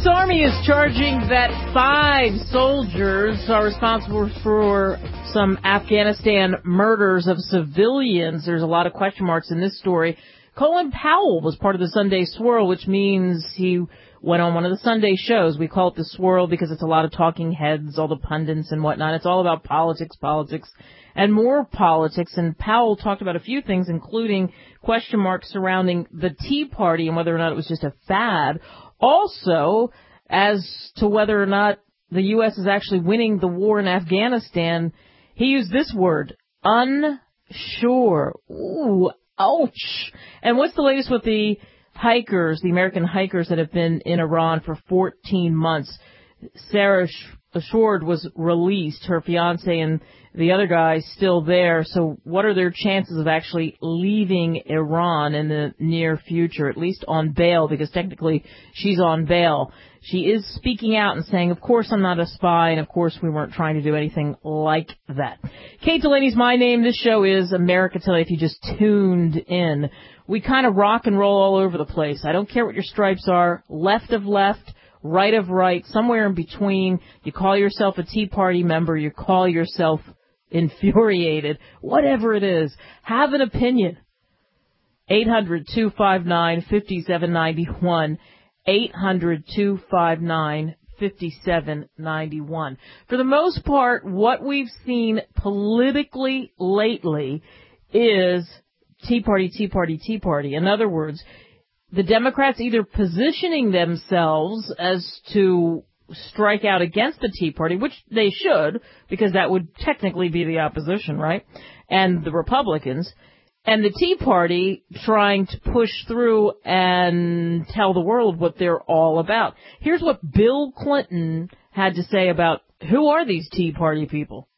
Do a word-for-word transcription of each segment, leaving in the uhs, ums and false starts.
Army is charging that five soldiers are responsible for some Afghanistan murders of civilians. There's a lot of question marks in this story. Colin Powell was part of the Sunday Swirl, which means he went on one of the Sunday shows. We call it the Swirl because it's a lot of talking heads, all the pundits and whatnot. It's all about politics, politics, and more politics. And Powell talked about a few things, including question marks surrounding the Tea Party and whether or not it was just a fad. Also, as to whether or not the U S is actually winning the war in Afghanistan, he used this word, unsure. Ooh, ouch. And what's the latest with the hikers, the American hikers that have been in Iran for fourteen months? Sarah Assured was released, her fiance and the other guy still there. So what are their chances of actually leaving Iran in the near future, at least on bail, because technically she's on bail. She is speaking out and saying, of course I'm not a spy, and of course we weren't trying to do anything like that. Kate Delaney's my name. This show is America Today if you just tuned in. We kind of rock and roll all over the place. I don't care what your stripes are, left of left, right of right, somewhere in between. You call yourself a Tea Party member, you call yourself infuriated, whatever it is, have an opinion. eight hundred, two five nine, five seven nine one, eight hundred, two five nine, five seven nine one. For the most part, what we've seen politically lately is Tea Party, Tea Party, Tea Party. In other words, the Democrats either positioning themselves as to strike out against the Tea Party, which they should, because that would technically be the opposition, right? And the Republicans, and the Tea Party trying to push through and tell the world what they're all about. Here's what Bill Clinton had to say about who are these Tea Party people.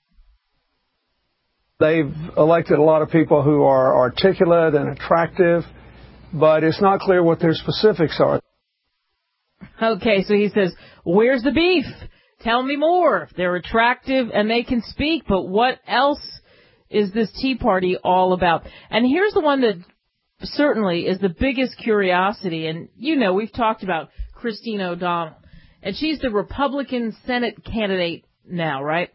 They've elected a lot of people who are articulate and attractive, but it's not clear what their specifics are. Okay, so he says, where's the beef? Tell me more. They're attractive and they can speak, but what else is this Tea Party all about? And here's the one that certainly is the biggest curiosity. And, you know, we've talked about Christine O'Donnell, and she's the Republican Senate candidate now, right?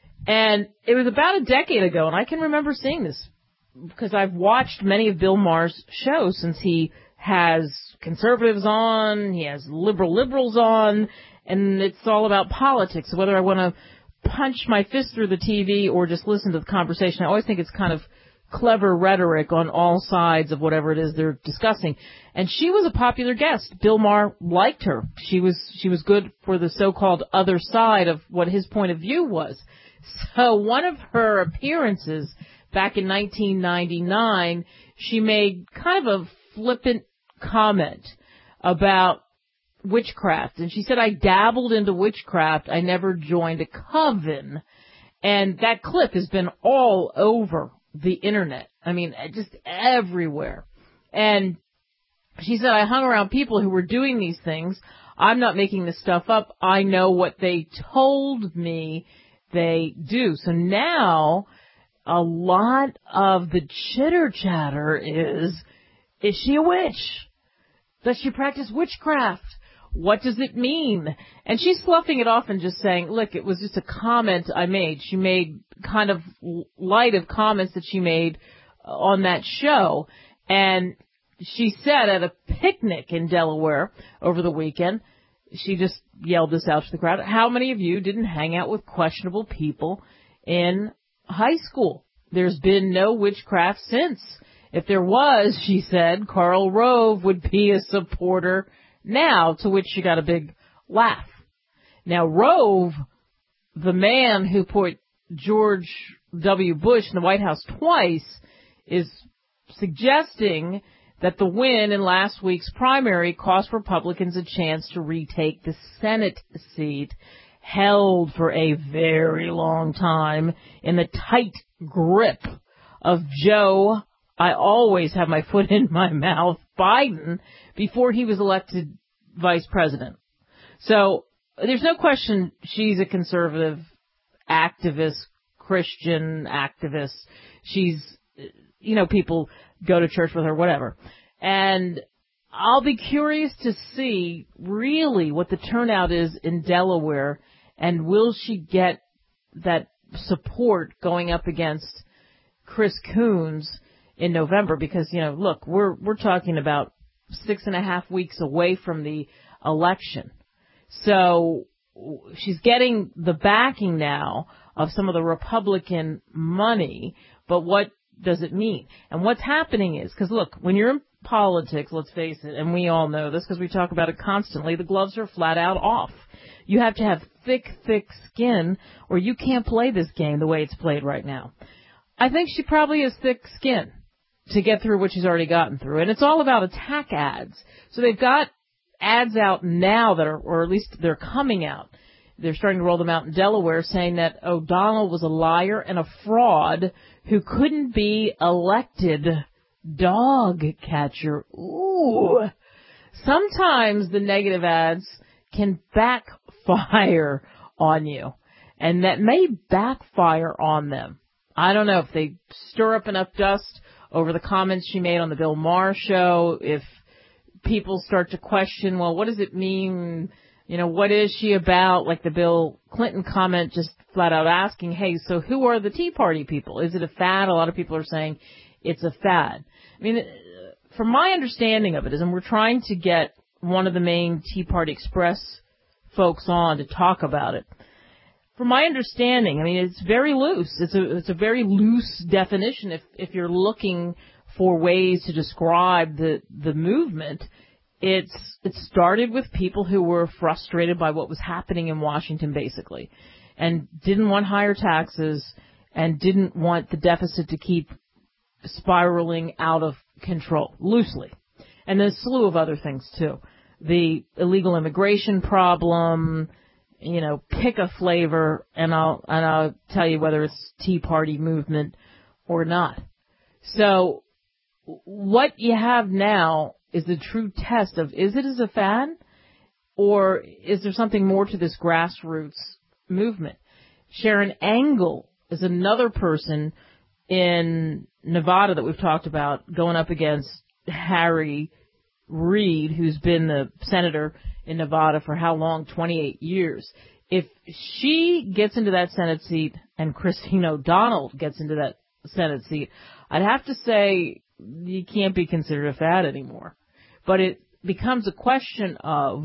And it was about a decade ago, and I can remember seeing this because I've watched many of Bill Maher's shows since he has conservatives on, he has liberal liberals on, and it's all about politics. Whether I want to punch my fist through the T V or just listen to the conversation, I always think it's kind of clever rhetoric on all sides of whatever it is they're discussing. And she was a popular guest. Bill Maher liked her. She was she was good for the so-called other side of what his point of view was. So one of her appearances back in nineteen ninety-nine, she made kind of a flippant comment about witchcraft. And she said, I dabbled into witchcraft. I never joined a coven. And that clip has been all over the internet. I mean, just everywhere. And she said, I hung around people who were doing these things. I'm not making this stuff up. I know what they told me they do. So now a lot of the chitter chatter is, is she a witch? Does she practice witchcraft? What does it mean? And she's sloughing it off and just saying, look, it was just a comment I made. She made kind of light of comments that she made on that show. And she said at a picnic in Delaware over the weekend, she just yelled this out to the crowd, how many of you didn't hang out with questionable people in high school? There's been no witchcraft since. If there was, she said, Karl Rove would be a supporter now, to which she got a big laugh. Now, Rove, the man who put George W. Bush in the White House twice, is suggesting that the win in last week's primary cost Republicans a chance to retake the Senate seat held for a very long time in the tight grip of Joe, I always have my foot in my mouth, Biden, before he was elected vice president. So there's no question she's a conservative activist, Christian activist. She's, you know, people go to church with her, whatever. And I'll be curious to see really what the turnout is in Delaware, and will she get that support going up against Chris Coons in November? Because, you know, look, we're we're talking about six and a half weeks away from the election. So she's getting the backing now of some of the Republican money, but what does it mean? And what's happening is, because look, when you're in politics, let's face it, and we all know this because we talk about it constantly, the gloves are flat out off. You have to have thick, thick skin, or you can't play this game the way it's played right now. I think she probably has thick skin to get through what she's already gotten through, and it's all about attack ads. So they've got ads out now that are, or at least they're coming out. They're starting to roll them out in Delaware, saying that O'Donnell was a liar and a fraud who couldn't be elected dog catcher. Ooh. Sometimes the negative ads can backfire on you, and that may backfire on them. I don't know if they stir up enough dust over the comments she made on the Bill Maher show, if people start to question, well, what does it mean? You know, what is she about? Like the Bill Clinton comment just flat out asking, hey, so who are the Tea Party people? Is it a fad? A lot of people are saying it's a fad. I mean, from my understanding of it is, and we're trying to get one of the main Tea Party Express folks on to talk about it. From my understanding, I mean, it's very loose. It's a, it's a very loose definition if, if you're looking for ways to describe the, the movement. It's, it started with people who were frustrated by what was happening in Washington, basically, and didn't want higher taxes and didn't want the deficit to keep spiraling out of control, loosely. And there's a slew of other things, too. The illegal immigration problem, you know, pick a flavor, and I'll, and I'll tell you whether it's Tea Party movement or not. So what you have now is the true test of, is it as a fad, or is there something more to this grassroots movement? Sharon Angle is another person in Nevada that we've talked about going up against Harry Reid, who's been the senator in Nevada for how long? twenty-eight years. If she gets into that Senate seat and Christine O'Donnell gets into that Senate seat, I'd have to say you can't be considered a fad anymore. But it becomes a question of,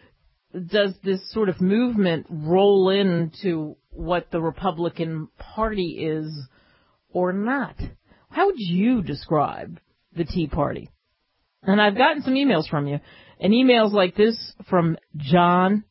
does this sort of movement roll into what the Republican Party is or not? How would you describe the Tea Party? And I've gotten some emails from you, and emails like this from John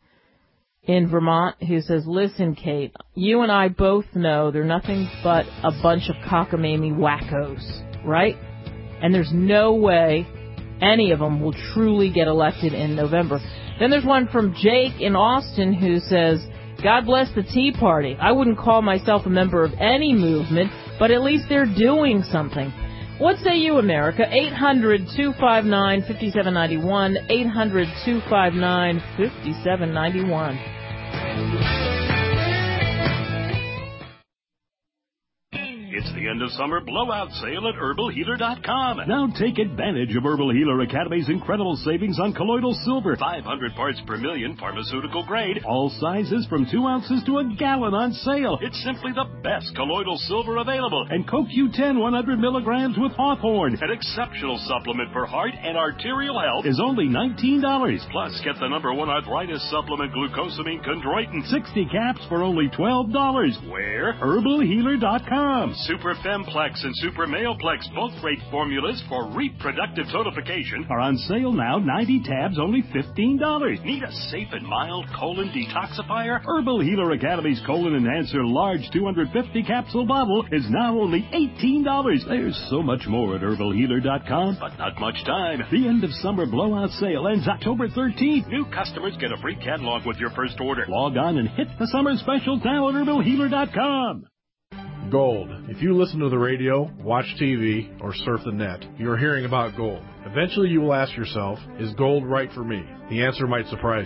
in Vermont, who says, listen, Kate, you and I both know they're nothing but a bunch of cockamamie wackos, right? And there's no way any of them will truly get elected in November. Then there's one from Jake in Austin who says, God bless the Tea Party. I wouldn't call myself a member of any movement, but at least they're doing something. What say you, America? eight hundred, two five nine, five seven nine one, eight hundred, two five nine, five seven nine one. It's the end of summer blowout sale at herbal healer dot com. Now take advantage of Herbal Healer Academy's incredible savings on colloidal silver, five hundred parts per million, pharmaceutical grade, all sizes from two ounces to a gallon on sale. It's simply the best colloidal silver available. And C O Q ten one hundred milligrams with Hawthorne, an exceptional supplement for heart and arterial health, is only nineteen dollars. Plus, get the number one arthritis supplement, glucosamine chondroitin, sixty caps for only twelve dollars. Where? herbal healer dot com. Super Femplex and Super Maleplex, both great formulas for reproductive tonification, are on sale now. ninety tabs, only fifteen dollars. Need a safe and mild colon detoxifier? Herbal Healer Academy's Colon Enhancer large two hundred fifty capsule bottle is now only eighteen dollars. There's so much more at herbal healer dot com, but not much time. The end of summer blowout sale ends October thirteenth. New customers get a free catalog with your first order. Log on and hit the summer specials now at herbal healer dot com. Gold. If you listen to the radio, watch T V, or surf the net, you're hearing about gold. Eventually you will ask yourself, is gold right for me? The answer might surprise you.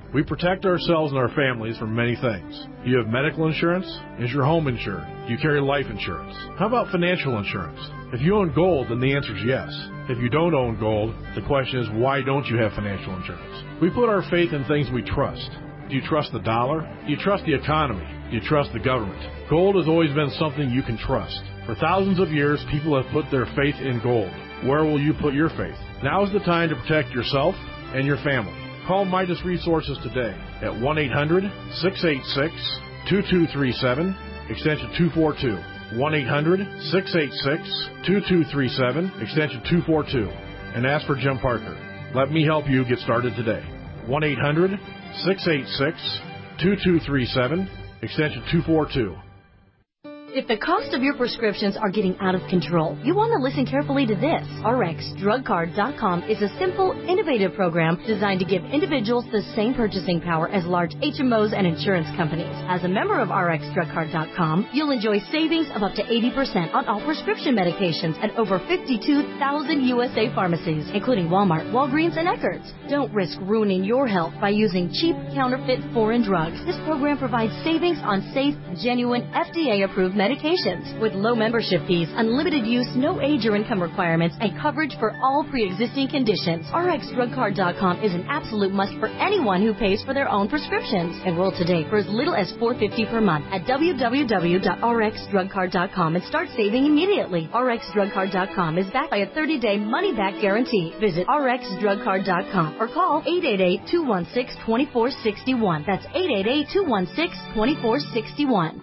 We protect ourselves and our families from many things. Do you have medical insurance? Is your home insured? Do you carry life insurance? How about financial insurance? If you own gold, then the answer is yes. If you don't own gold, the question is, why don't you have financial insurance? We put our faith in things we trust. Do you trust the dollar? Do you trust the economy? Do you trust the government? Gold has always been something you can trust. For thousands of years, people have put their faith in gold. Where will you put your faith? Now is the time to protect yourself and your family. Call Midas Resources today at one eight hundred, six eight six, two two three seven, extension two four two. one eight hundred, six eight six, two two three seven, extension two four two. And ask for Jim Parker. Let me help you get started today. one eight hundred, six eight six, two two three seven, extension two four two. If the cost of your prescriptions are getting out of control, you want to listen carefully to this. R X Drug Card dot com is a simple, innovative program designed to give individuals the same purchasing power as large H M Os and insurance companies. As a member of R X Drug Card dot com, you'll enjoy savings of up to eighty percent on all prescription medications at over fifty-two thousand U S A pharmacies, including Walmart, Walgreens, and Eckerd's. Don't risk ruining your health by using cheap, counterfeit foreign drugs. This program provides savings on safe, genuine, F D A-approved medications with low membership fees, unlimited use, no age or income requirements, and coverage for all pre-existing conditions. R X Drug Card dot com is an absolute must for anyone who pays for their own prescriptions. Enroll today for as little as four dollars and fifty cents per month at w w w dot r x drug card dot com and start saving immediately. R X Drug Card dot com is backed by a thirty-day money-back guarantee. Visit R X Drug Card dot com or call eight eight eight, two one six, two four six one. That's eight eight eight, two one six, two four six one.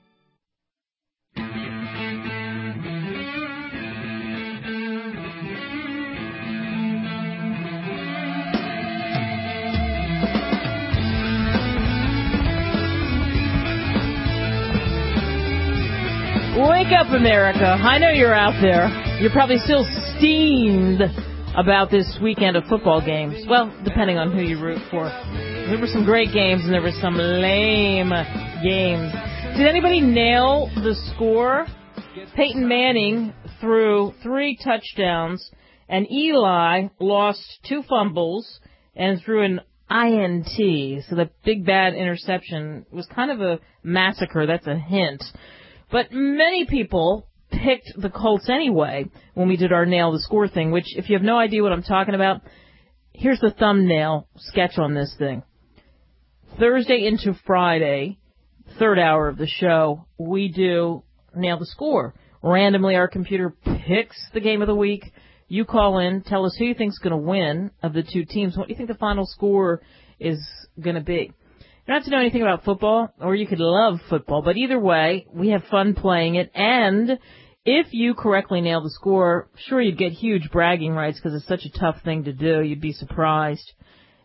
Wake up, America. I know you're out there. You're probably still steamed about this weekend of football games. Well, depending on who you root for. There were some great games and there were some lame games. Did anybody nail the score? Peyton Manning threw three touchdowns and Eli lost two fumbles and threw an I N T. So the big bad interception was kind of a massacre. That's a hint. But many people picked the Colts anyway when we did our nail the score thing, which if you have no idea what I'm talking about, here's the thumbnail sketch on this thing. Thursday into Friday, third hour of the show, we do nail the score. Randomly, our computer picks the game of the week. You call in, tell us who you think's going to win of the two teams. What do you think the final score is going to be? You don't have to know anything about football, or you could love football, but either way, we have fun playing it, and if you correctly nail the score, sure, you'd get huge bragging rights because it's such a tough thing to do. You'd be surprised.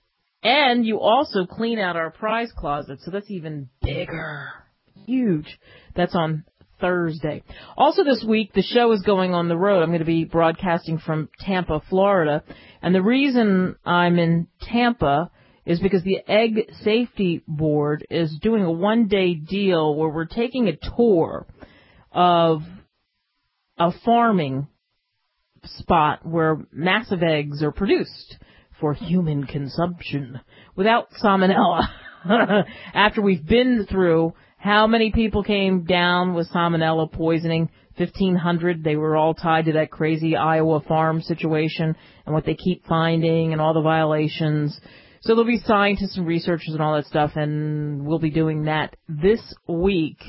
And you also clean out our prize closet, so that's even bigger. Huge. That's on Thursday. Also this week, the show is going on the road. I'm going to be broadcasting from Tampa, Florida, and the reason I'm in Tampa is because the Egg Safety Board is doing a one-day deal where we're taking a tour of a farming spot where massive eggs are produced for human consumption without salmonella. After we've been through how many people came down with salmonella poisoning, fifteen hundred, they were all tied to that crazy Iowa farm situation and what they keep finding and all the violations. So there'll be scientists and researchers and all that stuff, and we'll be doing that this week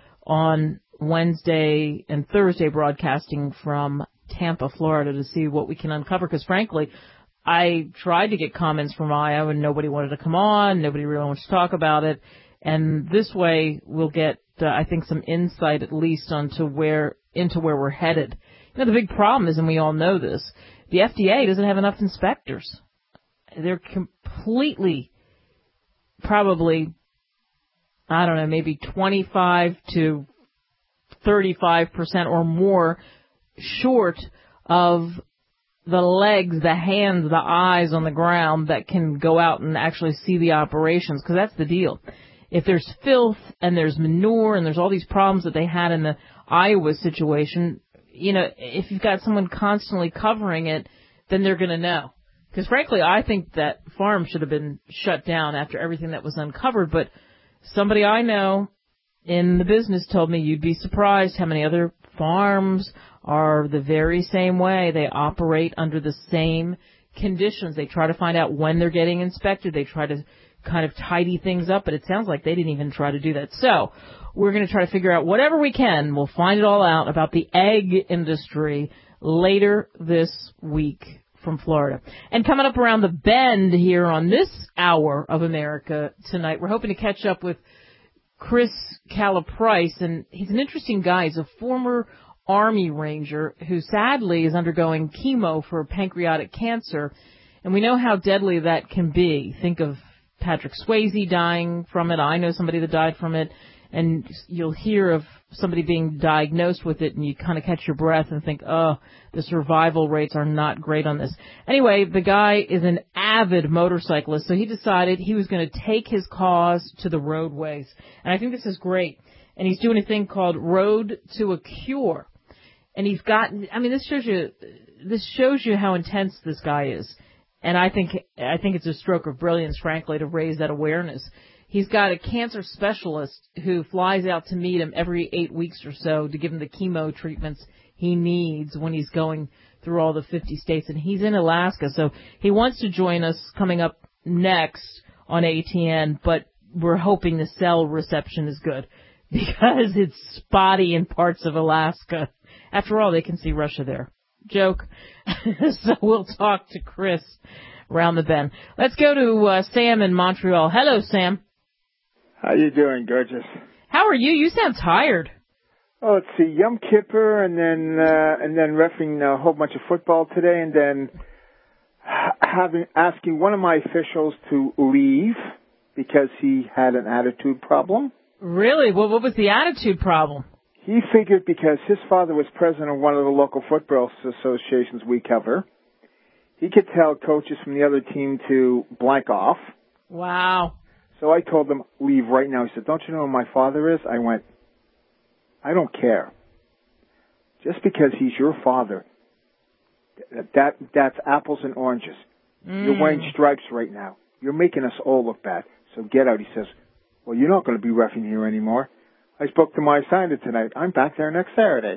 on Wednesday and Thursday, broadcasting from Tampa, Florida, to see what we can uncover. Because, frankly, I tried to get comments from Iowa, and nobody wanted to come on. Nobody really wants to talk about it. And this way we'll get, uh, I think, some insight at least onto where into where we're headed. You know, the big problem is, and we all know this, the F D A doesn't have enough inspectors. They're completely, probably, I don't know, maybe twenty-five to thirty-five percent or more short of the legs, the hands, the eyes on the ground that can go out and actually see the operations, because that's the deal. If there's filth and there's manure and there's all these problems that they had in the Iowa situation, you know, if you've got someone constantly covering it, then they're going to know. Because frankly, I think that farm should have been shut down after everything that was uncovered. But somebody I know in the business told me you'd be surprised how many other farms are the very same way. They operate under the same conditions. They try to find out when they're getting inspected. They try to kind of tidy things up, but it sounds like they didn't even try to do that. So we're going to try to figure out whatever we can. We'll find it all out about the egg industry later this week from Florida. And coming up around the bend here on this hour of America tonight, we're hoping to catch up with Chris Calaprice, and he's an interesting guy. He's a former Army Ranger who sadly is undergoing chemo for pancreatic cancer, and we know how deadly that can be. Think of Patrick Swayze dying from it. I know somebody that died from it, and you'll hear of somebody being diagnosed with it, and you kind of catch your breath and think, oh, the survival rates are not great on this. Anyway, the guy is an avid motorcyclist, so he decided he was going to take his cause to the roadways, and I think this is great. And he's doing a thing called Road to a Cure. And he's got, I mean, this shows you, this shows you how intense this guy is. And I think, I think it's a stroke of brilliance, frankly, to raise that awareness. He's got a cancer specialist who flies out to meet him every eight weeks or so to give him the chemo treatments he needs when he's going through all the fifty states. And he's in Alaska, so he wants to join us coming up next on A T N, but we're hoping the cell reception is good because it's spotty in parts of Alaska. After all, they can see Russia there. Joke. So we'll talk to Chris around the bend. Let's go to uh, Sam in Montreal. Hello, Sam. How you doing, gorgeous? How are you? You sound tired. Oh, let's see, Yom Kippur, and then uh, and then reffing a whole bunch of football today, and then having asking one of my officials to leave because he had an attitude problem. Really? Well, what was the attitude problem? He figured because his father was president of one of the local football associations we cover, he could tell coaches from the other team to blank off. Wow. So I told him, leave right now. He said, don't you know who my father is? I went, I don't care. Just because he's your father, that that's apples and oranges. Mm. You're wearing stripes right now. You're making us all look bad. So get out. He says, well, you're not going to be reffing here anymore. I spoke to my assignment tonight. I'm back there next Saturday.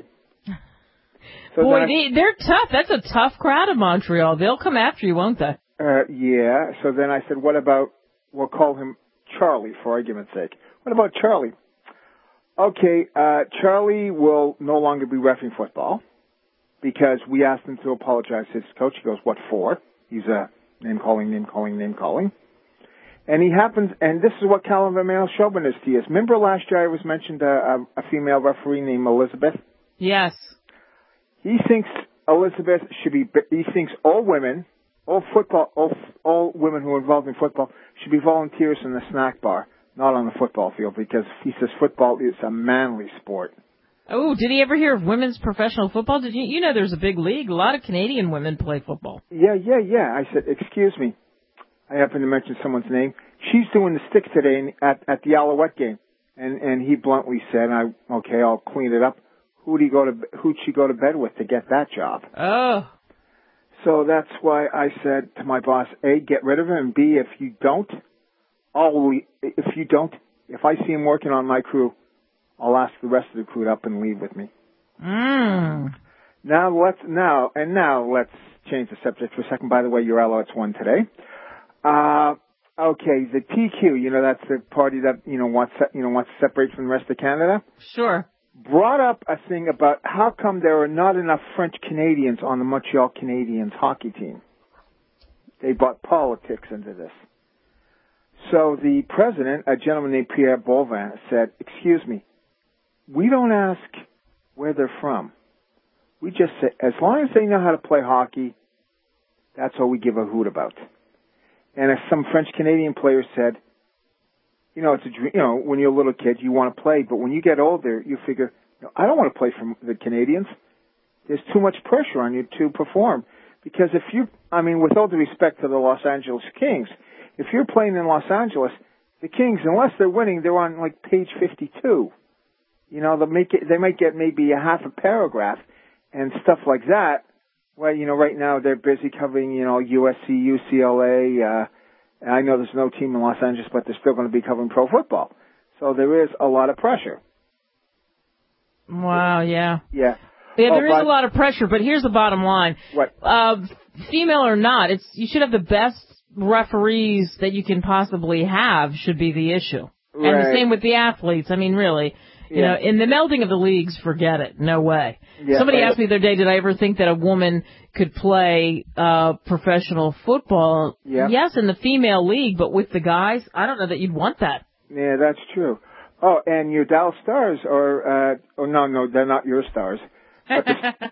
So Boy, I, they, they're tough. That's a tough crowd in Montreal. They'll come after you, won't they? Uh, yeah. So then I said, what about, we'll call him Charlie for argument's sake. What about Charlie? Okay, uh, Charlie will no longer be reffing football because we asked him to apologize to his coach. He goes, what for? He's a name calling, name calling, name calling. And he happens, and this is what Calvin male chauvinist he is. Remember last year I was mentioned a, a, a female referee named Elizabeth? Yes. He thinks Elizabeth should be, he thinks all women, all football, all, all women who are involved in football should be volunteers in the snack bar, not on the football field, because he says football is a manly sport. Oh, did he ever hear of women's professional football? Did you, you know there's a big league. A lot of Canadian women play football. Yeah, yeah, yeah. I said, excuse me. I happened to mention someone's name. She's doing the sticks today in, at, at the Alouette game. And, and he bluntly said, I, okay, I'll clean it up. Who'd he go to, who'd she go to bed with to get that job? Oh. So that's why I said to my boss, A, get rid of him, and B, if you don't, I'll, if you don't, if I see him working on my crew, I'll ask the rest of the crew to up and leave with me. Mm. Now let's, now, and now let's change the subject for a second. By the way, your Alouettes won today. Uh, okay, the T Q, you know, that's the party that, you know, wants, you know, wants to separate from the rest of Canada. Sure. Brought up a thing about how come there are not enough French Canadians on the Montreal Canadiens hockey team. They brought politics into this. So the president, a gentleman named Pierre Boivin, said, excuse me, we don't ask where they're from. We just say, as long as they know how to play hockey, that's all we give a hoot about. And as some French Canadian players said, you know, it's a dream, you know, when you're a little kid, you want to play, but when you get older, you figure, you know, I don't want to play for the Canadians. There's too much pressure on you to perform. Because if you, I mean, with all due respect to the Los Angeles Kings, if you're playing in Los Angeles, the Kings, unless they're winning, they're on like page fifty-two. You know, they make it, they might get maybe a half a paragraph and stuff like that. Well, you know, right now they're busy covering, you know, U S C, U C L A. Uh, and I know there's no team in Los Angeles, but they're still going to be covering pro football. So there is a lot of pressure. Wow, yeah. Yeah. Yeah, oh, there is but, a lot of pressure, but here's the bottom line. What? Uh, female or not, it's you should have the best referees that you can possibly have should be the issue. Right. And the same with the athletes. I mean, really. You yeah. know, in the melding of the leagues, forget it. No way. Yeah. Somebody asked me the other day, did I ever think that a woman could play uh professional football? Yeah. Yes, in the female league, but with the guys, I don't know that you'd want that. Yeah, that's true. Oh, and your Dallas Stars are, uh, oh, no, no, they're not your Stars. But the,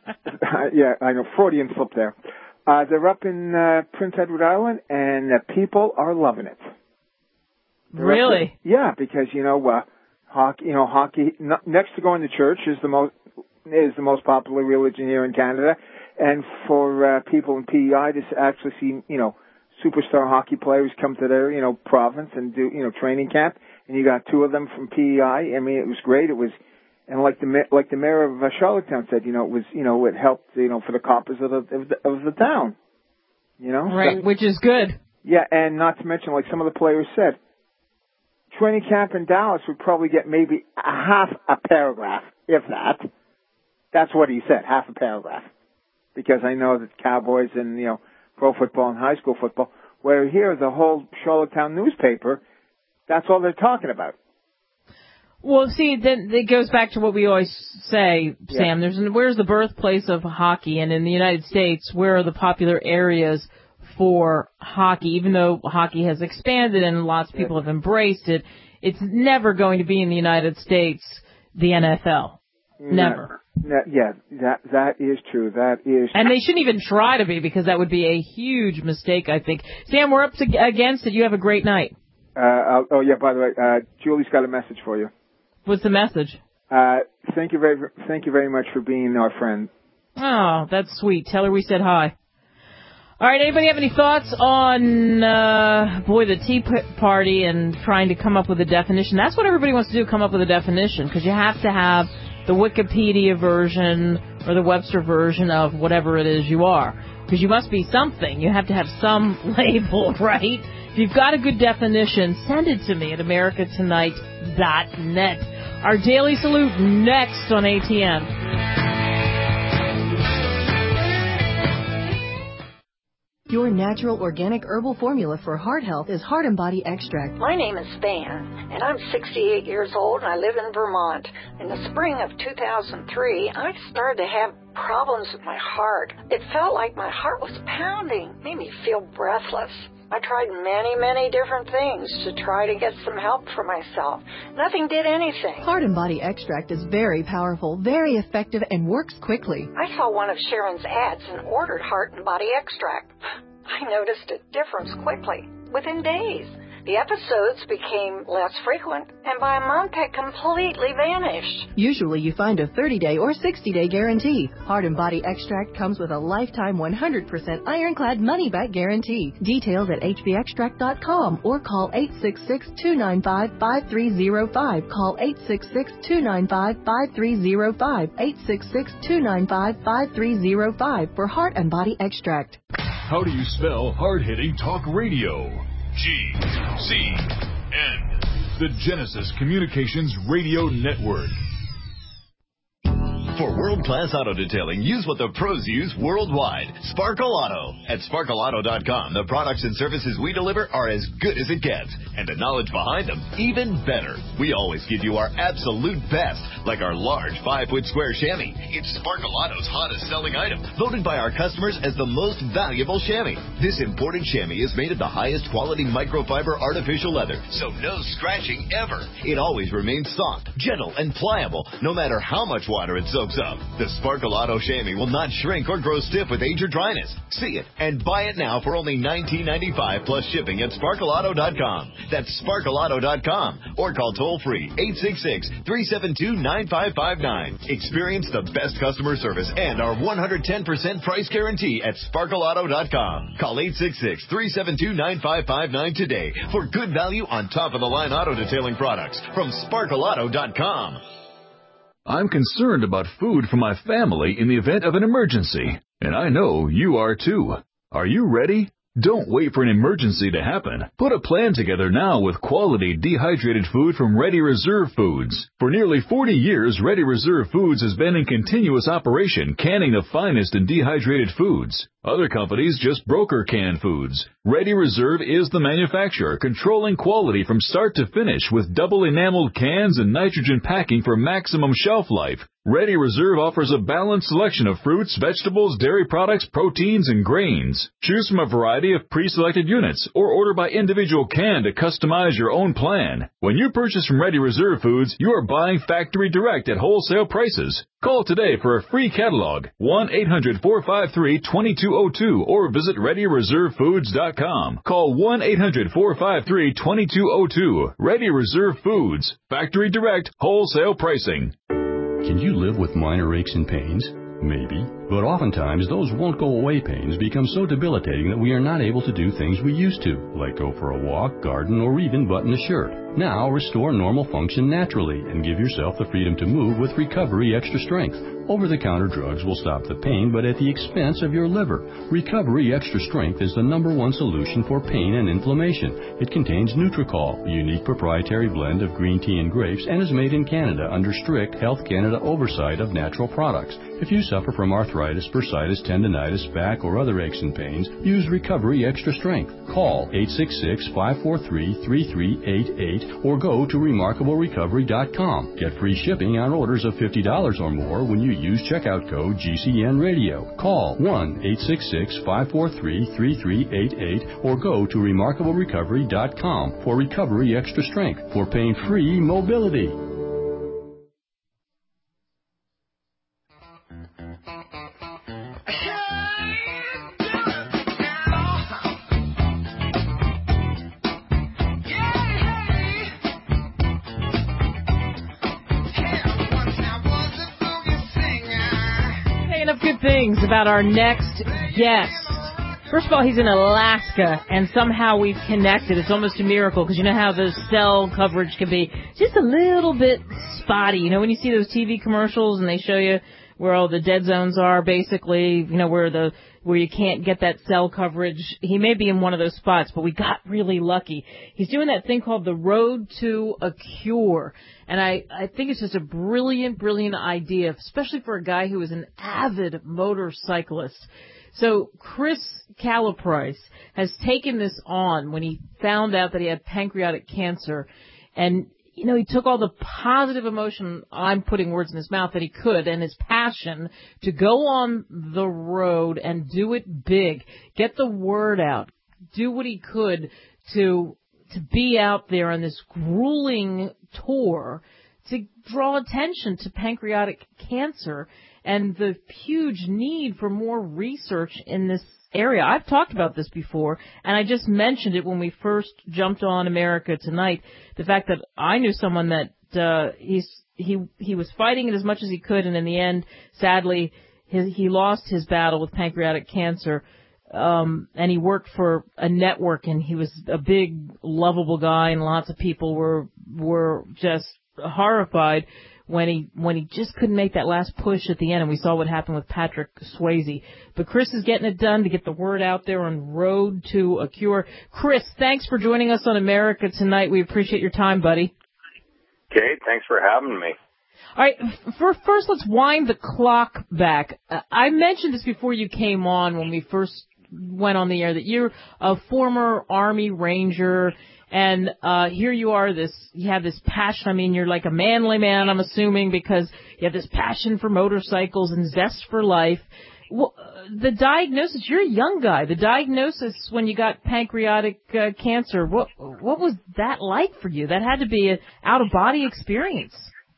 yeah, I know, Freudian slip there. Uh, they're up in uh, Prince Edward Island, and the people are loving it. They're Really? To, yeah, because, you know, uh, hockey, you know, hockey, n- next to going to church is the most, is the most popular religion here in Canada. And for uh, people in P E I to actually see, you know, superstar hockey players come to their, you know, province and do, you know, training camp. And you got two of them from P E I. I mean, it was great. It was, and like the like the mayor of uh, Charlottetown said, you know, it was, you know, it helped, you know, for the coppers of the of the, of the town. You know, right, so, which is good. Yeah, and not to mention, like some of the players said, training camp in Dallas would probably get maybe a half a paragraph, if that. That's what he said, half a paragraph, because I know that Cowboys and, you know, pro football and high school football, where here the whole Charlottetown newspaper, that's all they're talking about. Well, see, then it goes back to what we always say, yeah. Sam. There's where's the birthplace of hockey, and in the United States, where are the popular areas for hockey? Even though hockey has expanded and lots of people yeah. have embraced it, it's never going to be in the United States the N F L. Never. No, yeah, that that is true. That is. And they shouldn't even try to be, because that would be a huge mistake, I think. Sam, we're up to, against it. You have a great night. Uh, oh, yeah, by the way, uh, Julie's got a message for you. What's the message? Uh, thank you very, thank you very much for being our friend. Oh, that's sweet. Tell her we said hi. All right, anybody have any thoughts on, uh, boy, the Tea Party and trying to come up with a definition? That's what everybody wants to do, come up with a definition, because you have to have the Wikipedia version or the Webster version of whatever it is you are. Because you must be something. You have to have some label, right? If you've got a good definition, send it to me at america tonight dot net. Our Daily Salute next on A T N. Your natural organic herbal formula for heart health is Heart and Body Extract. My name is Van, and I'm sixty-eight years old, and I live in Vermont. In the spring of two thousand three, I started to have problems with my heart. It felt like my heart was pounding, made me feel breathless. I tried many, many different things to try to get some help for myself. Nothing did anything. Heart and Body Extract is very powerful, very effective, and works quickly. I saw one of Sharon's ads and ordered Heart and Body Extract. I noticed a difference quickly, within days. The episodes became less frequent, and by a month had completely vanished. Usually you find a thirty-day or sixty-day guarantee. Heart and Body Extract comes with a lifetime one hundred percent ironclad money-back guarantee. Details at h b extract dot com or call eight six six, two nine five, five three zero five. Call eight six six, two nine five, five three zero five. eight six six, two nine five, five three zero five for Heart and Body Extract. How do you spell hard-hitting talk radio? G C N, the Genesis Communications Radio Network. For world-class auto detailing, use what the pros use worldwide. Sparkle Auto. At sparkle auto dot com, the products and services we deliver are as good as it gets. And the knowledge behind them, even better. We always give you our absolute best, like our large five-foot square chamois. It's Sparkle Auto's hottest selling item, voted by our customers as the most valuable chamois. This imported chamois is made of the highest quality microfiber artificial leather, so no scratching ever. It always remains soft, gentle, and pliable, no matter how much water it soaks up. The Sparkle Auto chamois will not shrink or grow stiff with age or dryness. See it and buy it now for only nineteen ninety-five plus shipping at sparkle auto dot com. That's sparkle auto dot com or call toll-free eight six six, three seven two, nine five five nine. Experience the best customer service and our one hundred ten percent price guarantee at sparkle auto dot com. Call eight six six, three seven two, nine five five nine today for good value on top-of-the-line auto detailing products from sparkle auto dot com. I'm concerned about food for my family in the event of an emergency. And I know you are too. Are you ready? Don't wait for an emergency to happen. Put a plan together now with quality dehydrated food from Ready Reserve Foods. For nearly forty years, Ready Reserve Foods has been in continuous operation, canning the finest in dehydrated foods. Other companies just broker canned foods. Ready Reserve is the manufacturer, controlling quality from start to finish with double enameled cans and nitrogen packing for maximum shelf life. Ready Reserve offers a balanced selection of fruits, vegetables, dairy products, proteins, and grains. Choose from a variety of pre-selected units or order by individual can to customize your own plan. When you purchase from Ready Reserve Foods, you are buying factory direct at wholesale prices. Call today for a free catalog, one eight hundred, four five three, two two zero two, or visit ready reserve foods dot com. Call one eight hundred, four five three, two two zero two. Ready Reserve Foods. Factory direct, wholesale pricing. Can you live with minor aches and pains? Maybe. But oftentimes, those won't-go-away pains become so debilitating that we are not able to do things we used to, like go for a walk, garden, or even button a shirt. Now, restore normal function naturally and give yourself the freedom to move with Recovery Extra Strength. Over-the-counter drugs will stop the pain, but at the expense of your liver. Recovery Extra Strength is the number one solution for pain and inflammation. It contains Nutricol, a unique proprietary blend of green tea and grapes, and is made in Canada under strict Health Canada oversight of natural products. If you suffer from arthritis, bursitis, tendonitis, back, or other aches and pains, use Recovery Extra Strength. Call eight six six, five four three, three three eight eight or go to remarkable recovery dot com. Get free shipping on orders of fifty dollars or more when you use checkout code G C N Radio. Call one eight six six, five four three, three three eight eight or go to remarkable recovery dot com for Recovery Extra Strength for pain-free mobility. Good things about our next guest. First of all, he's in Alaska, and somehow we've connected. It's almost a miracle, because you know how the cell coverage can be just a little bit spotty. You know, when you see those T V commercials and they show you where all the dead zones are, basically, you know, where the where you can't get that cell coverage. He may be in one of those spots, but we got really lucky. He's doing that thing called the Road to a Cure. And I, I think it's just a brilliant, brilliant idea, especially for a guy who is an avid motorcyclist. So Chris Calaprice has taken this on when he found out that he had pancreatic cancer. And, you know, he took all the positive emotion, I'm putting words in his mouth, that he could, and his passion to go on the road and do it big, get the word out, do what he could to to be out there on this grueling tour to draw attention to pancreatic cancer and the huge need for more research in this area. I've talked about this before, and I just mentioned it when we first jumped on America Tonight, the fact that I knew someone that uh, he's he he was fighting it as much as he could, and in the end, sadly, his, he lost his battle with pancreatic cancer. Um, and he worked for a network, and he was a big, lovable guy, and lots of people were were just horrified when he when he just couldn't make that last push at the end, and we saw what happened with Patrick Swayze. But Chris is getting it done to get the word out there on Road to a Cure. Chris, thanks for joining us on America Tonight. We appreciate your time, buddy. Kate, thanks for having me. All right, for, first let's wind the clock back. Uh, I mentioned this before you came on when we first went on the air, that you're a former Army Ranger, and uh here you are, this you have this passion. I mean, you're like a manly man, I'm assuming, because you have this passion for motorcycles and zest for life. Well, the diagnosis, you're a young guy. The diagnosis when you got pancreatic uh, cancer, what what was that like for you? That had to be an out-of-body experience.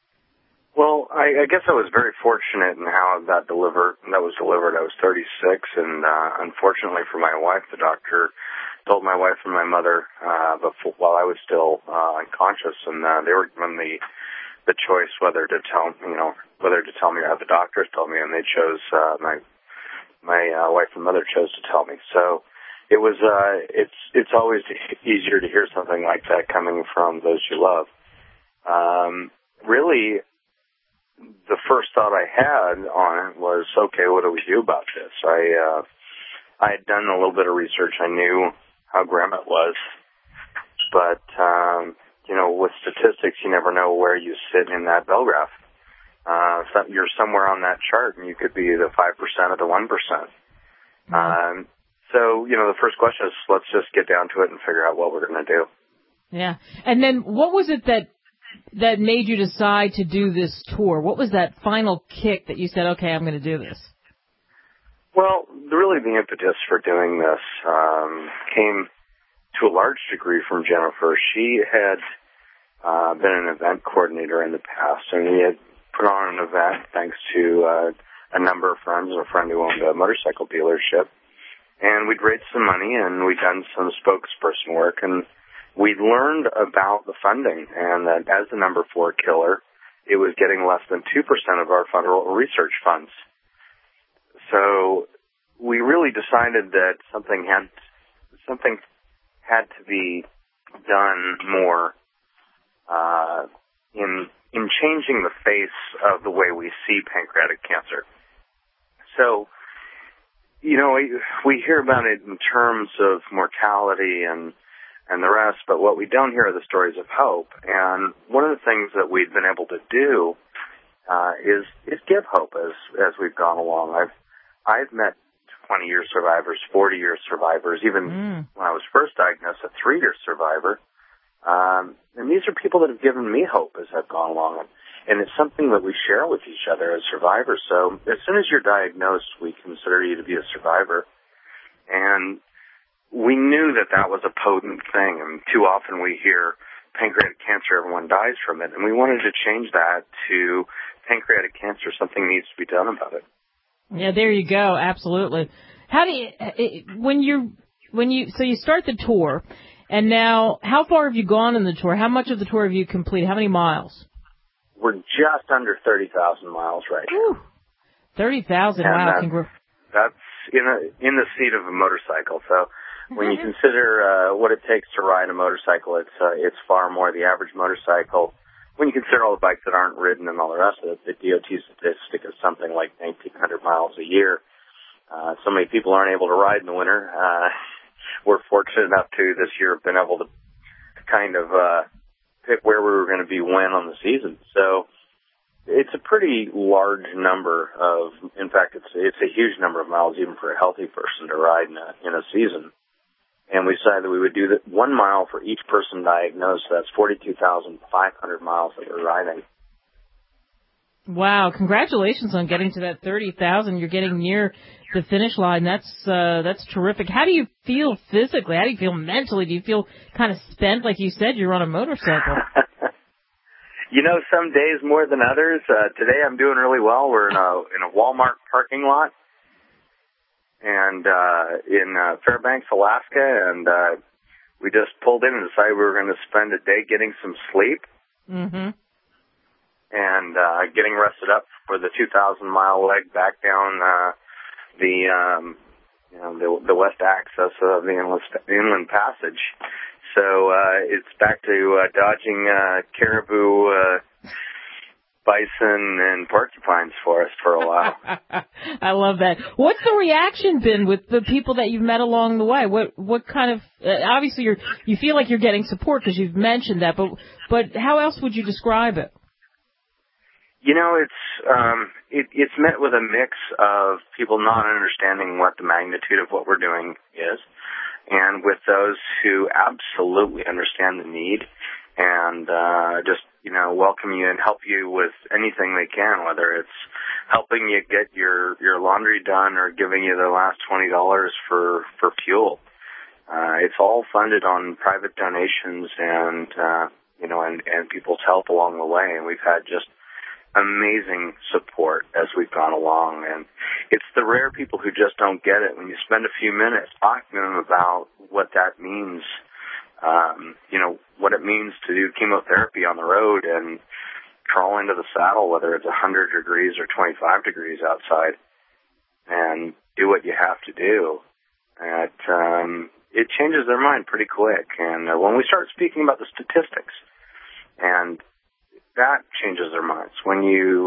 Well, I, I guess I was very fortunate in how that delivered. That was delivered. I was thirty-six, and uh, unfortunately for my wife, the doctor told my wife and my mother uh, before, while I was still uh, unconscious, and uh, they were given the the choice whether to tell you know whether to tell me or have the doctors tell me, and they chose uh, my my uh, wife and mother chose to tell me. So it was uh, it's it's always easier to hear something like that coming from those you love. Um, really. the first thought I had on it was, okay, what do we do about this? I uh, I had done a little bit of research. I knew how grim it was, but um, you know, with statistics, you never know where you sit in that bell graph. Uh, so you're somewhere on that chart, and you could be the five percent or the one percent. Mm-hmm. Um, so, you know, the first question is, let's just get down to it and figure out what we're going to do. Yeah. And then what was it that that made you decide to do this tour? What was that final kick that you said, okay, I'm going to do this? Well, really the impetus for doing this um, came to a large degree from Jennifer. She had uh, been an event coordinator in the past, and we had put on an event thanks to uh, a number of friends and a friend who owned a motorcycle dealership. And we'd raised some money, and we'd done some spokesperson work, and we'd learned about the funding, and that as the number four killer, it was getting less than two percent of our federal research funds. So we really decided that something had something had to be done more uh, in in changing the face of the way we see pancreatic cancer. So, you know, we, we hear about it in terms of mortality and and the rest, but what we don't hear are the stories of hope. And one of the things that we've been able to do uh, is is give hope as as we've gone along. I've I've met twenty-year survivors, forty-year survivors, even mm. when I was first diagnosed, a three-year survivor. Um, and these are people that have given me hope as I've gone along. And it's something that we share with each other as survivors. So as soon as you're diagnosed, we consider you to be a survivor. And we knew that that was a potent thing. And too often we hear pancreatic cancer, everyone dies from it. And we wanted to change that to pancreatic cancer, something needs to be done about it. Yeah, there you go. Absolutely. How do you, when you, when you, so you start the tour, and now how far have you gone in the tour? How much of the tour have you completed? How many miles? We're just under thirty thousand miles right now. thirty thousand, wow. That's, that's in, a, in the seat of a motorcycle. So when you consider uh, what it takes to ride a motorcycle, it's uh, it's far more. The average motorcycle, when you consider all the bikes that aren't ridden and all the rest of it, the D O T statistic is something like nineteen hundred miles a year. Uh, so many people aren't able to ride in the winter. Uh, we're fortunate enough to this year have been able to kind of uh, pick where we were going to be when on the season. So it's a pretty large number of, in fact, it's it's a huge number of miles even for a healthy person to ride in a, in a season. And we decided that we would do that one mile for each person diagnosed. So that's forty-two thousand five hundred miles that we're riding. Wow! Congratulations on getting to that thirty thousand. You're getting near the finish line. That's uh, that's terrific. How do you feel physically? How do you feel mentally? Do you feel kind of spent, like you said? You're on a motorcycle. You know, some days more than others. Uh, today I'm doing really well. We're in a in a Walmart parking lot, and uh, in uh, Fairbanks, Alaska, and uh, we just pulled in and decided we were going to spend a day getting some sleep. Mm-hmm. And uh, getting rested up for the two thousand mile leg back down uh, the um, you know the, the west axis of the inland, inland passage. So uh, it's back to uh, dodging uh, caribou, uh, bison, and porcupines for us for a while. I love that. What's the reaction been with the people that you've met along the way? What what kind of uh, obviously you're you feel like you're getting support because you've mentioned that, but but how else would you describe it? You know, it's um, it, it's met with a mix of people not understanding what the magnitude of what we're doing is, and with those who absolutely understand the need and uh, just, you know, welcome you and help you with anything they can, whether it's helping you get your, your laundry done or giving you the last twenty dollars for, for fuel. Uh, it's all funded on private donations and, uh, you know, and, and people's help along the way, and we've had just amazing support as we've gone along. And it's the rare people who just don't get it. When you spend a few minutes talking to them about what that means, um, you know, what it means to do chemotherapy on the road and crawl into the saddle, whether it's one hundred degrees or twenty-five degrees outside, and do what you have to do, it, um, it changes their mind pretty quick. And uh, when we start speaking about the statistics, and that changes their minds. When you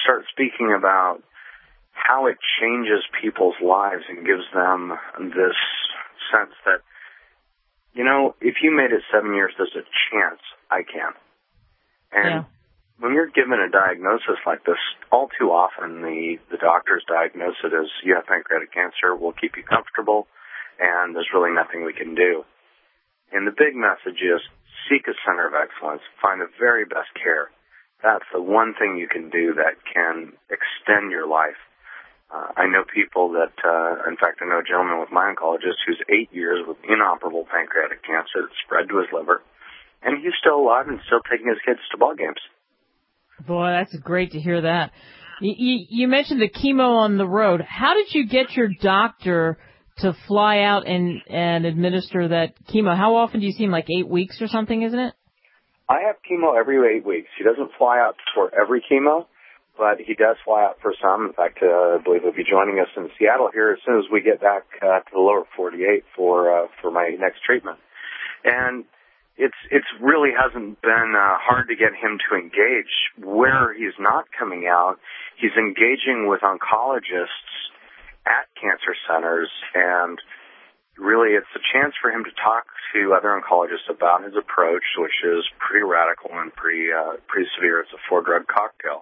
start speaking about how it changes people's lives and gives them this sense that, you know, if you made it seven years, there's a chance I can. And yeah. when you're given a diagnosis like this, all too often the, the doctors diagnose it as you have pancreatic cancer, we'll keep you comfortable, and there's really nothing we can do. And the big message is seek a center of excellence, find the very best care. That's the one thing you can do that can extend your life. Uh, I know people that, uh, in fact, I know a gentleman with my oncologist who's eight years with inoperable pancreatic cancer that spread to his liver, and he's still alive and still taking his kids to ball games. Boy, that's great to hear that. You, you, you mentioned the chemo on the road. How did you get your doctor to fly out and, and administer that chemo? How often do you see him, like eight weeks or something, isn't it? I have chemo every eight weeks. He doesn't fly out for every chemo, but he does fly out for some. In fact, uh, I believe he'll be joining us in Seattle here as soon as we get back uh, to the lower forty-eight for uh, for my next treatment. And it's it's really hasn't been uh, hard to get him to engage. Where he's not coming out, he's engaging with oncologists at cancer centers, and really it's a chance for him to talk to other oncologists about his approach, which is pretty radical and pretty uh, pretty severe. It's a four-drug cocktail.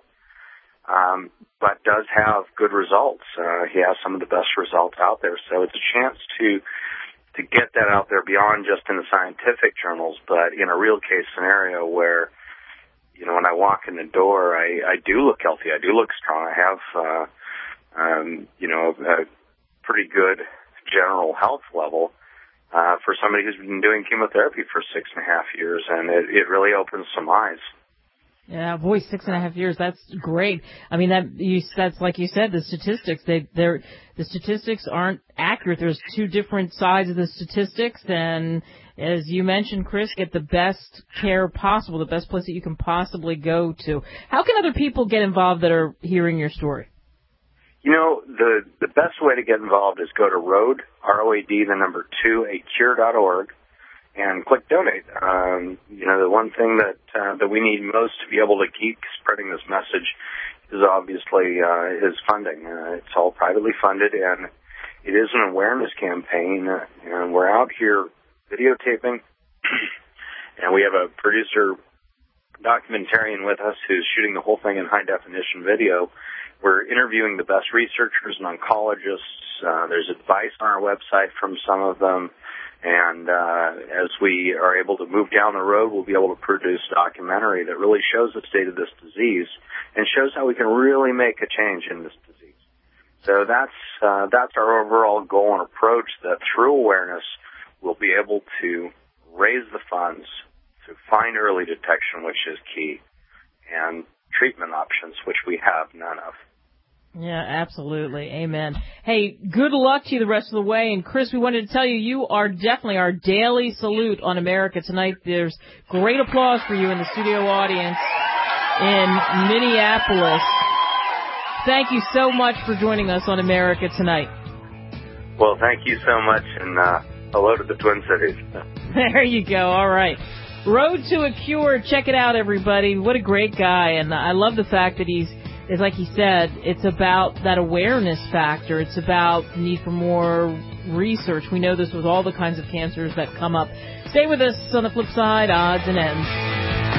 Um, but does have good results. Uh, he has some of the best results out there. So it's a chance to to get that out there beyond just in the scientific journals, but in a real case scenario where, you know, when I walk in the door, I, I do look healthy. I do look strong. I have, uh, um, you know, a pretty good general health level uh, for somebody who's been doing chemotherapy for six and a half years, and it, it really opens some eyes. Yeah, boy, six and a half years. That's great. I mean, that you, that's like you said, the statistics, they, they're, the statistics aren't accurate. There's two different sides of the statistics. And as you mentioned, Chris, get the best care possible, the best place that you can possibly go to. How can other people get involved that are hearing your story? You know, the, the best way to get involved is go to road, R O A D, the number two, a cure dot org. And click donate. Um, you know, the one thing that uh, that we need most to be able to keep spreading this message is obviously uh, is funding. Uh, it's all privately funded, and it is an awareness campaign. Uh, and we're out here videotaping, and we have a producer documentarian with us who's shooting the whole thing in high definition video. We're interviewing the best researchers and oncologists. Uh, there's advice on our website from some of them. And uh, as we are able to move down the road, we'll be able to produce a documentary that really shows the state of this disease and shows how we can really make a change in this disease. So that's uh, that's our overall goal and approach, that through awareness, we'll be able to raise the funds to find early detection, which is key, and treatment options, which we have none of. Yeah, absolutely. Amen. Hey, good luck to you the rest of the way. And, Chris, we wanted to tell you, you are definitely our daily salute on America Tonight. There's great applause for you in the studio audience in Minneapolis. Thank you so much for joining us on America Tonight. Well, thank you so much, and uh, hello to the Twin Cities. There you go. All right. Road to a Cure. Check it out, everybody. What a great guy. And I love the fact that he's, is like he said, it's about that awareness factor. It's about the need for more research. We know this with all the kinds of cancers that come up. Stay with us on the flip side, Odds and Ends.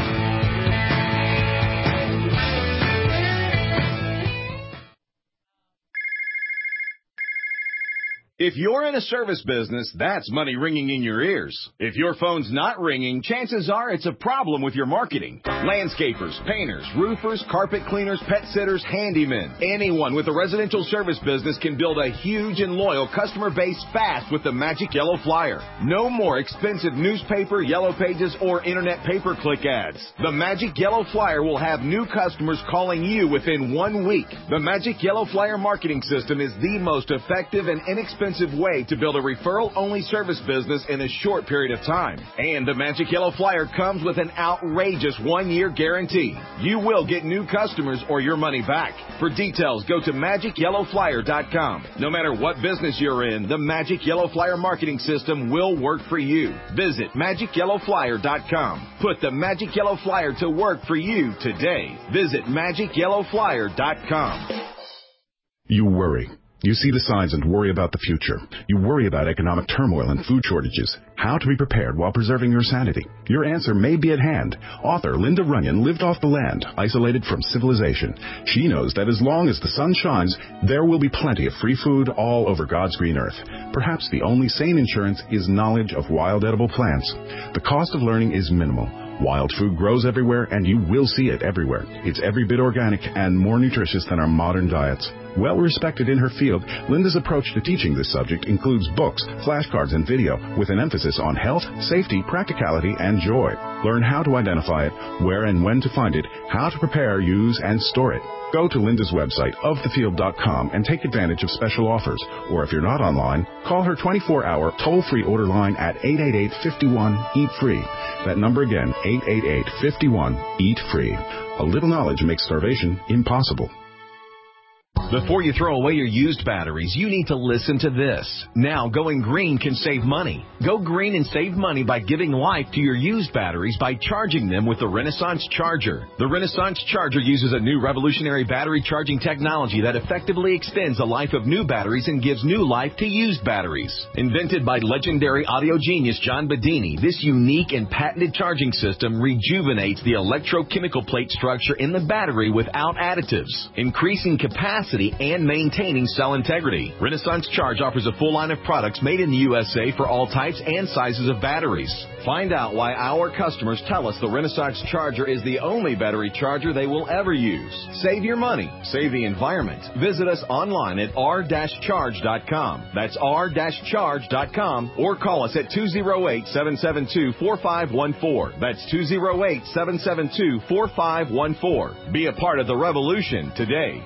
If you're in a service business, that's money ringing in your ears. If your phone's not ringing, chances are it's a problem with your marketing. Landscapers, painters, roofers, carpet cleaners, pet sitters, handymen. Anyone with a residential service business can build a huge and loyal customer base fast with the Magic Yellow Flyer. No more expensive newspaper, yellow pages, or internet pay-per-click ads. The Magic Yellow Flyer will have new customers calling you within one week. The Magic Yellow Flyer marketing system is the most effective and inexpensive inexpensive way to build a referral-only service business in a short period of time. And the Magic Yellow Flyer comes with an outrageous one-year guarantee. You will get new customers or your money back. For details, go to magic yellow flyer dot com. No matter what business you're in, the Magic Yellow Flyer marketing system will work for you. Visit magic yellow flyer dot com. Put the Magic Yellow Flyer to work for you today. Visit magic yellow flyer dot com. You worry. You see the signs and worry about the future. You worry about economic turmoil and food shortages. How to be prepared while preserving your sanity. Your answer may be at hand. Author Linda Runyon lived off the land, isolated from civilization. She knows that as long as the sun shines, there will be plenty of free food all over God's green earth. Perhaps the only sane insurance is knowledge of wild edible plants. The cost of learning is minimal. Wild food grows everywhere, and you will see it everywhere. It's every bit organic and more nutritious than our modern diets. Well respected in her field, Linda's approach to teaching this subject includes books, flashcards, and video with an emphasis on health, safety, practicality, and joy. Learn how to identify it, where and when to find it, how to prepare, use, and store it. Go to Linda's website, of the field dot com, and take advantage of special offers. Or if you're not online, call her twenty-four hour toll-free order line at eight eight eight, five one, eat free. That number again, eight eight eight, five one, eat free. A little knowledge makes starvation impossible. Before you throw away your used batteries, you need to listen to this. Now, going green can save money. Go green and save money by giving life to your used batteries by charging them with the Renaissance Charger. The Renaissance Charger uses a new revolutionary battery charging technology that effectively extends the life of new batteries and gives new life to used batteries. Invented by legendary audio genius John Bedini, this unique and patented charging system rejuvenates the electrochemical plate structure in the battery without additives, increasing capacity and maintaining cell integrity. Renaissance Charge offers a full line of products made in the U S A for all types and sizes of batteries. Find out why our customers tell us the Renaissance Charger is the only battery charger they will ever use. Save your money. Save the environment. Visit us online at r dash charge dot com. That's r dash charge dot com, or call us at two oh eight, seven seven two, four five one four. That's two oh eight, seven seven two, four five one four. Be a part of the revolution today.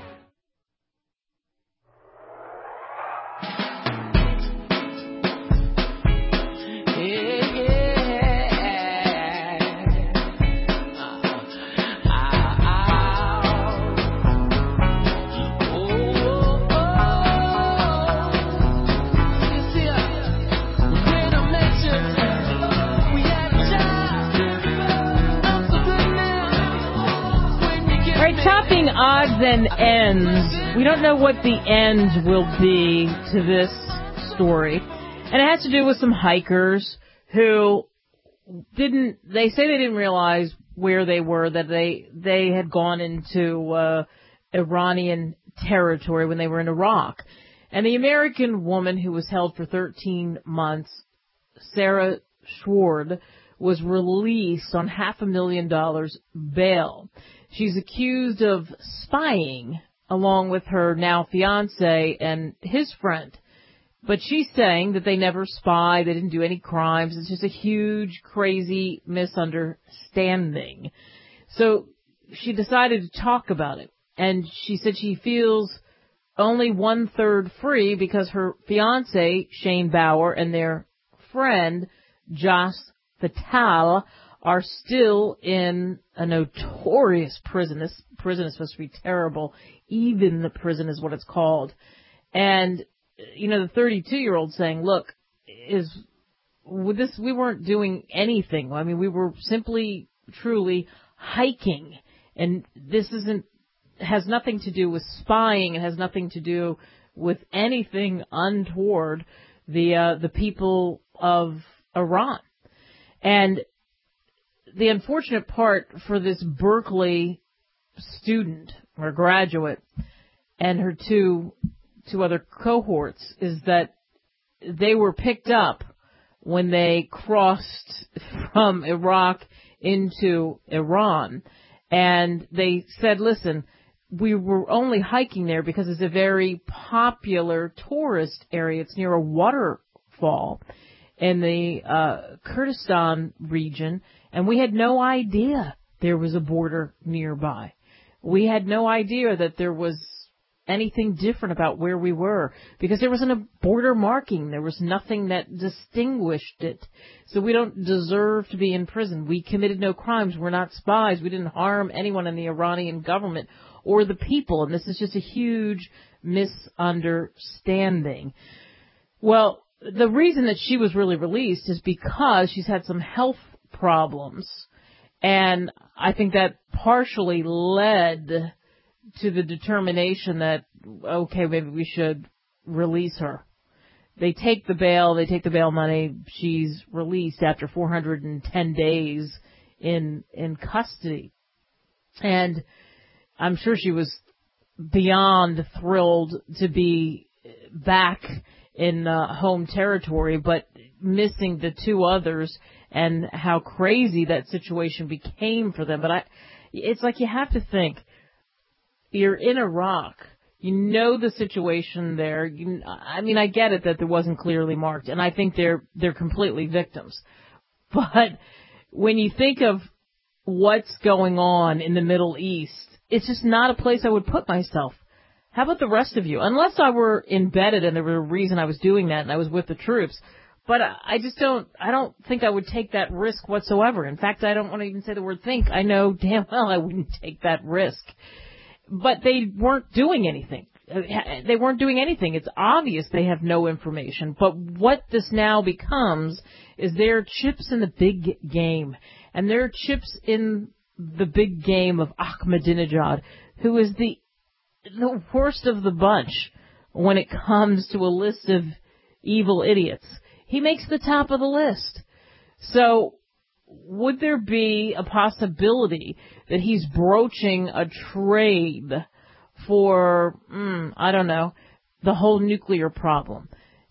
Topping odds and ends. We don't know what the end will be to this story. And it has to do with some hikers who didn't, they say they didn't realize where they were, that they, they had gone into uh, Iranian territory when they were in Iraq. And the American woman who was held for thirteen months, Sarah Schward, was released on half a million dollars bail. She's accused of spying along with her now fiancé and his friend. But she's saying that they never spied, they didn't do any crimes. It's just a huge, crazy misunderstanding. So she decided to talk about it. And she said she feels only one-third free because her fiancé, Shane Bauer, and their friend, Josh Fatal, are still in a notorious prison. This prison is supposed to be terrible. Even the prison is what it's called. And, you know, the thirty-two-year-old saying, look, is with this, we weren't doing anything. I mean, we were simply, truly hiking. And this isn't, has nothing to do with spying. It has nothing to do with anything untoward the, uh, the people of Iran. And the unfortunate part for this Berkeley student or graduate and her two two other cohorts is that they were picked up when they crossed from Iraq into Iran. And they said, listen, we were only hiking there because it's a very popular tourist area. It's near a waterfall in the uh, Kurdistan region. And we had no idea there was a border nearby. We had no idea that there was anything different about where we were because there wasn't a border marking. There was nothing that distinguished it. So we don't deserve to be in prison. We committed no crimes. We're not spies. We didn't harm anyone in the Iranian government or the people. And this is just a huge misunderstanding. Well, the reason that she was really released is because she's had some health problems. And I think that partially led to the determination that, okay, maybe we should release her. They take the bail, they take the bail money. She's released after four hundred ten days in in custody. And I'm sure she was beyond thrilled to be back in uh, home territory, but missing the two others and how crazy that situation became for them. But I, it's like you have to think, you're in Iraq. You know the situation there. You, I mean, I get it that there wasn't clearly marked, and I think they're they're completely victims. But when you think of what's going on in the Middle East, it's just not a place I would put myself. How about the rest of you? Unless I were embedded and there was a reason I was doing that and I was with the troops. But I just don't, I don't think I would take that risk whatsoever. In fact, I don't want to even say the word think. I know damn well I wouldn't take that risk. But they weren't doing anything. They weren't doing anything. It's obvious they have no information. But what this now becomes is their chips in the big game. And their chips in the big game of Ahmadinejad, who is the the worst of the bunch when it comes to a list of evil idiots. He makes the top of the list. So would there be a possibility that he's broaching a trade for, mm, I don't know, the whole nuclear problem?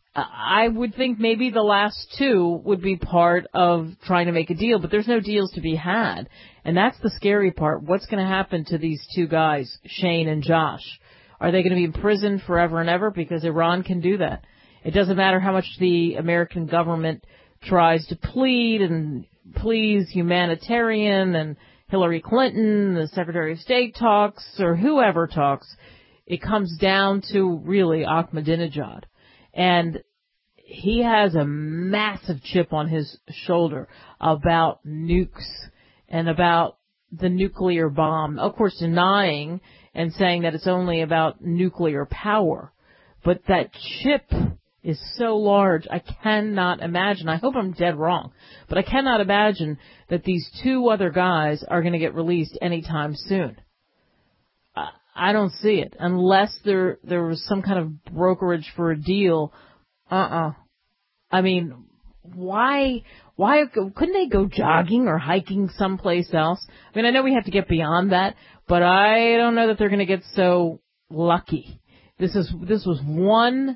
I would think maybe the last two would be part of trying to make a deal, but there's no deals to be had. And that's the scary part. What's going to happen to these two guys, Shane and Josh? Are they going to be in prison forever and ever? Because Iran can do that. It doesn't matter how much the American government tries to plead and please humanitarian and Hillary Clinton, the Secretary of State talks, or whoever talks. It comes down to really Ahmadinejad. And he has a massive chip on his shoulder about nukes and about the nuclear bomb. Of course, denying and saying that it's only about nuclear power. But that chip is so large, I cannot imagine. I hope I'm dead wrong, but I cannot imagine that these two other guys are going to get released anytime soon. I don't see it unless there there was some kind of brokerage for a deal. Uh-uh. I mean, why why couldn't they go jogging or hiking someplace else? I mean, I know we have to get beyond that, but I don't know that they're going to get so lucky. This is this was one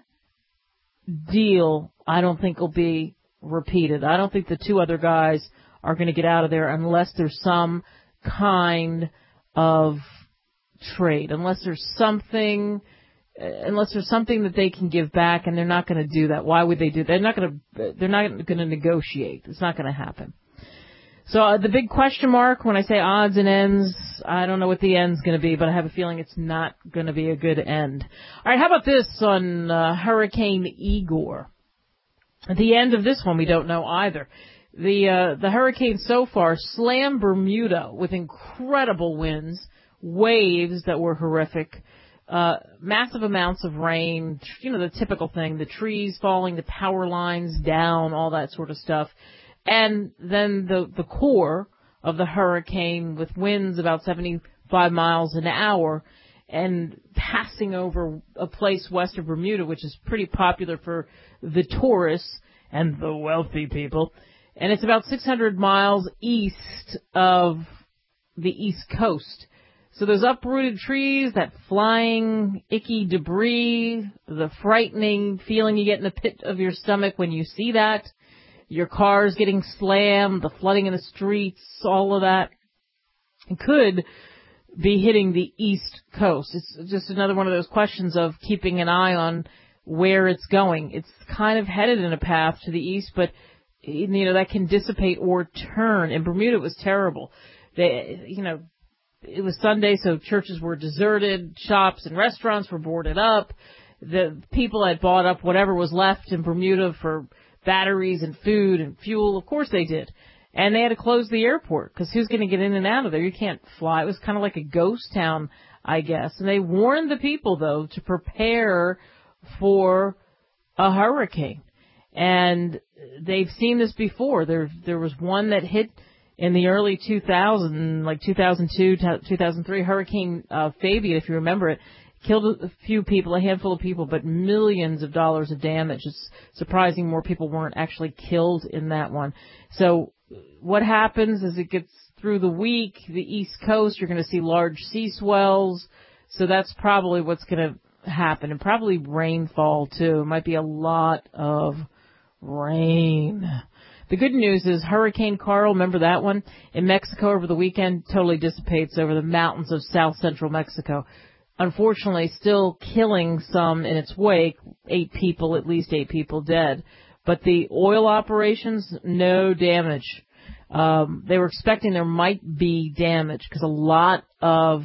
deal I don't think will be repeated. I don't think the two other guys are going to get out of there unless there's some kind of trade, unless there's something, unless there's something that they can give back, and they're not going to do that. Why would they do that? They're not going to. They're not going to negotiate. It's not going to happen. So uh, the big question mark when I say odds and ends, I don't know what the end's going to be, but I have a feeling it's not going to be a good end. All right, how about this on uh, Hurricane Igor? At the end of this one, we don't know either. The uh, the hurricane so far slammed Bermuda with incredible winds, waves that were horrific, uh, massive amounts of rain, you know, the typical thing, the trees falling, the power lines down, all that sort of stuff. And then the, the core of the hurricane with winds about seventy-five miles an hour and passing over a place west of Bermuda, which is pretty popular for the tourists and the wealthy people. And it's about six hundred miles east of the East Coast. So those uprooted trees, that flying, icky debris, the frightening feeling you get in the pit of your stomach when you see that, your cars getting slammed, the flooding in the streets, all of that, it could be hitting the East Coast. It's just another one of those questions of keeping an eye on where it's going. It's kind of headed in a path to the east, but, you know, that can dissipate or turn. In Bermuda, it was terrible. They, you know, it was Sunday, so churches were deserted, shops and restaurants were boarded up. The people had bought up whatever was left in Bermuda for batteries and food and fuel. Of course they did. And they had to close the airport because who's going to get in and out of there? You can't fly. It was kind of like a ghost town, I guess. And they warned the people, though, to prepare for a hurricane. And they've seen this before. There, there was one that hit in the early two thousands, like two thousand two, two thousand three, Hurricane uh, Fabian, if you remember it, killed a few people, a handful of people, but millions of dollars of damage. It's surprising more people weren't actually killed in that one. So what happens as it gets through the week, the East Coast, you're going to see large sea swells. So that's probably what's going to happen, and probably rainfall too. It might be a lot of rain. The good news is Hurricane Carl, remember that one? In Mexico over the weekend, totally dissipates over the mountains of south central Mexico. Unfortunately, still killing some in its wake, eight people, at least eight people dead. But the oil operations, no damage. Um, they were expecting there might be damage because a lot of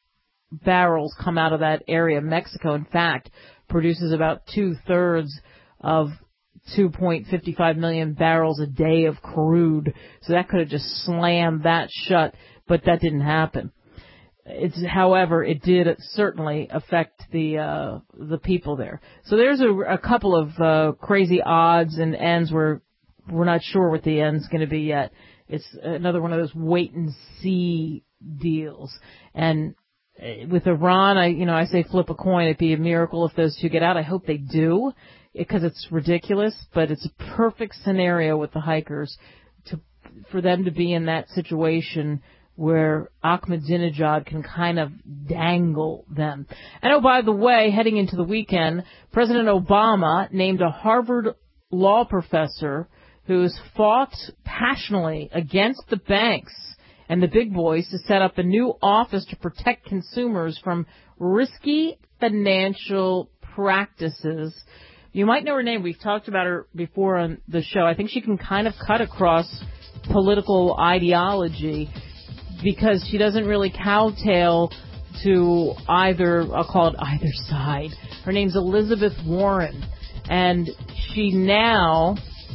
barrels come out of that area. Mexico, in fact, produces about two-thirds of two point five five million barrels a day of crude. So that could have just slammed that shut, but that didn't happen. It's, however, it did certainly affect the uh, the people there. So there's a, a couple of uh, crazy odds and ends where we're not sure what the end's going to be yet. It's another one of those wait and see deals. And with Iran, I you know I say flip a coin. It'd be a miracle if those two get out. I hope they do, because it's ridiculous. But it's a perfect scenario with the hikers to for them to be in that situation where Ahmadinejad can kind of dangle them. And oh, by the way, heading into the weekend, President Obama named a Harvard law professor who's fought passionately against the banks and the big boys to set up a new office to protect consumers from risky financial practices. You might know her name. We've talked about her before on the show. I think she can kind of cut across political ideology, because she doesn't really cowtail to either, I'll call it either side. Her name's Elizabeth Warren, and she now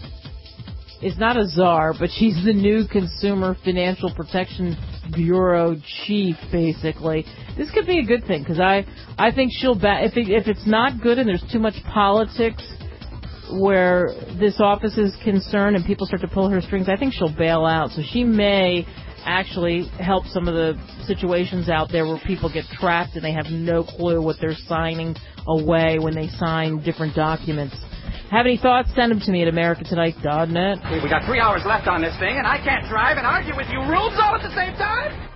is not a czar, but she's the new Consumer Financial Protection Bureau chief, basically. This could be a good thing, because I, I think she'll, ba- if, it, if it's not good and there's too much politics where this office is concerned and people start to pull her strings, I think she'll bail out. So she may actually help some of the situations out there where people get trapped and they have no clue what they're signing away when they sign different documents. Have any thoughts? Send them to me at America Tonight dot net. We got three hours left on this thing, and I can't drive and argue with you rules all at the same time?